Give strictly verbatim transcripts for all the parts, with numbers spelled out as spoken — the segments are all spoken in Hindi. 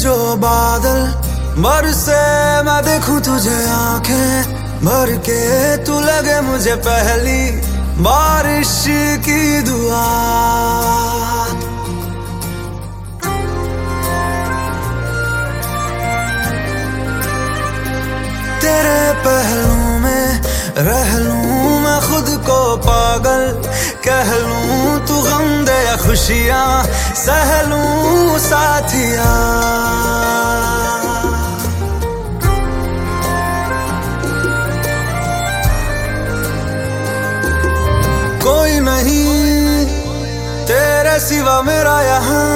जो बादल बरसे मैं देखूं तुझे आंखें भर के, तू लगे मुझे पहली बारिश की दुआ। तेरे पहलू में रह लूं मैं खुद को पागल, कह लूं तू गम दे या खुशियां सह लूं साथिया। कोई नहीं तेरे सिवा मेरा यहाँ,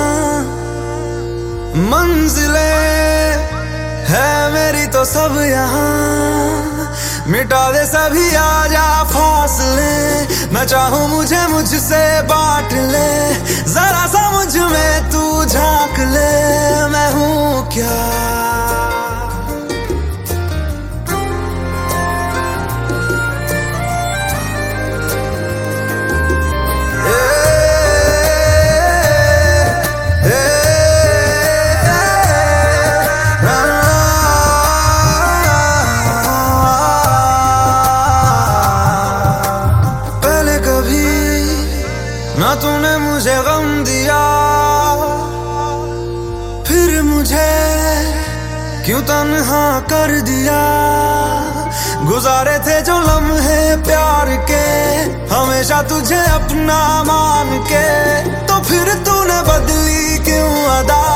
मंजिलें है मेरी तो सब यहाँ। मिटा दे सभी आजा फासले, मैं चाहूं मुझे मुझसे बांट ले। जरा सा मुझ में तू झांक ले, मैं हूं क्या। ना तूने मुझे गम दिया, फिर मुझे क्यों तन्हा कर दिया। गुजारे थे जो लम्हे प्यार के, हमेशा तुझे अपना मान के, तो फिर तूने बदली क्यों अदा।